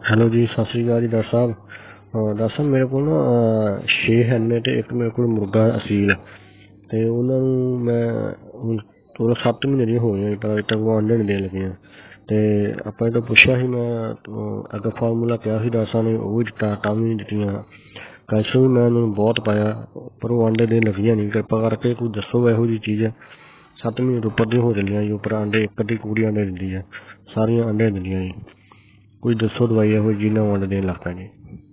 Hello ਜੀ, ਸਤਿ ਸ਼੍ਰੀ ਅਕਾਲ ਜੀ ਡਾਕਟਰ ਸਾਹਿਬ। ਡਾਕਟਰ ਸਾਹਿਬ ਮੇਰੇ ਕੋਲ ਨਾ 6 ਹੈਨ ਨੇ ਅਤੇ ਇੱਕ ਮੇਰੇ ਕੋਲ ਮੁਰਗਾ ਅਸੀਲ, ਅਤੇ ਉਹਨਾਂ ਨੂੰ ਮੈਂ ਹੁਣ 7 ਮਹੀਨੇ ਦੀਆਂ ਹੋਈਆਂ ਜੀ, ਪਰ ਅਜੇ ਤੱਕ ਉਹ ਆਂਡੇ ਨਹੀਂ ਦੇਣ ਲੱਗੀਆਂ। ਅਤੇ ਆਪਾਂ ਜਦੋਂ ਪੁੱਛਿਆ ਸੀ, ਮੈਂ ਅੱਗੇ ਫਾਰਮੂਲਾ ਕਿਹਾ ਸੀ ਡਾਕਟਰ ਸਾਹਿਬ ਨੇ, ਉਹ ਵੀ ਦਿੱਤਾ, ਤਾਂ ਵੀ ਨਹੀਂ ਦਿੱਤੀਆਂ। ਕੈਲਸ਼ੀਅਮ ਵੀ ਮੈਂ ਉਹਨਾਂ ਨੂੰ ਬਹੁਤ ਪਾਇਆ, ਪਰ ਉਹ ਆਂਡੇ ਦੇਣ ਲੱਗੀਆਂ ਨਹੀਂ। ਕਿਰਪਾ ਕਰਕੇ ਕੋਈ ਦੱਸੋ ਇਹੋ ਜਿਹੀ ਚੀਜ਼। 7 ਮਹੀਨੇ ਤੋਂ ਉੱਪਰ ਦੀਆਂ ਹੋ ਚੱਲੀਆਂ ਜੀ, ਉੱਪਰ ਆਂਡੇ ਇੱਕ ਅੱਧੀ ਕੁੜੀ ਆਂਡੇ ਦਿੰਦੀ ਆ, ਸਾਰੀਆਂ ਆਂਡੇ ਦਿੰਦੀਆਂ ਜੀ। ਕੋਈ ਦੱਸੋ ਦਵਾਈ ਇਹੋ ਜਿਹੀ ਨਾਲ ਆਂਡੇ ਦੇਣ ਲੱਗ ਪੈਣ ਜੀ।